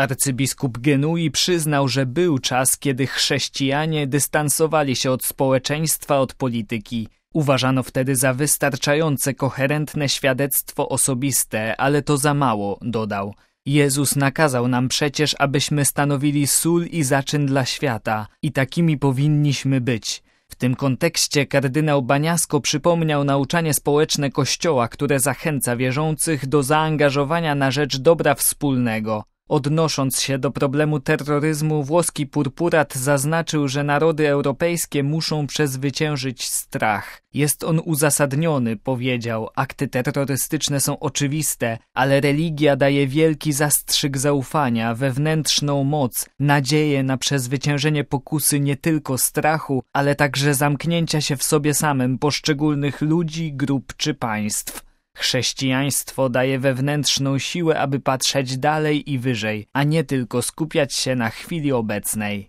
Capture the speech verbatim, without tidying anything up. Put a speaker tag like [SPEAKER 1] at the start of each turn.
[SPEAKER 1] Arcybiskup Genui przyznał, że był czas, kiedy chrześcijanie dystansowali się od społeczeństwa, od polityki. Uważano wtedy za wystarczające koherentne świadectwo osobiste, ale to za mało, dodał. Jezus nakazał nam przecież, abyśmy stanowili sól i zaczyn dla świata i takimi powinniśmy być. W tym kontekście kardynał Baniasko przypomniał nauczanie społeczne Kościoła, które zachęca wierzących do zaangażowania na rzecz dobra wspólnego. Odnosząc się do problemu terroryzmu, włoski purpurat zaznaczył, że narody europejskie muszą przezwyciężyć strach. Jest on uzasadniony, powiedział. Akty terrorystyczne są oczywiste, ale religia daje wielki zastrzyk zaufania, wewnętrzną moc, nadzieję na przezwyciężenie pokusy nie tylko strachu, ale także zamknięcia się w sobie samym poszczególnych ludzi, grup czy państw. Chrześcijaństwo daje wewnętrzną siłę, aby patrzeć dalej i wyżej, a nie tylko skupiać się na chwili obecnej.